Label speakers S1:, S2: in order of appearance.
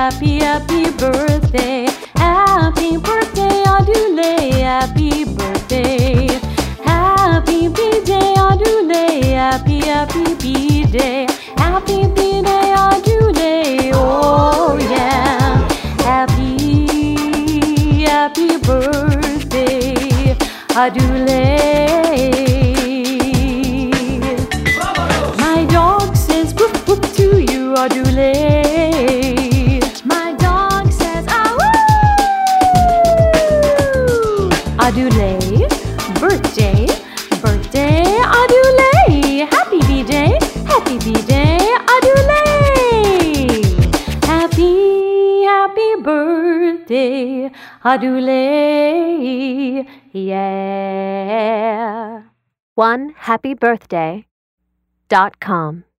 S1: happy, happy birthday. Happy birthday, Adule, happy birthday. Happy B-Day, Adule, happy, happy B-Day. Happy B-Day, Adule, oh yeah. Happy, happy birthday, Adule. My dog says whoop whoop to you, Adule. My dog says awoo. Adule, birthday, birthday, Adule. Happy B-Day, happy B-Day, Adule. Happy, happy birthday, Adule. Yeah.
S2: OneHappyBirthday.com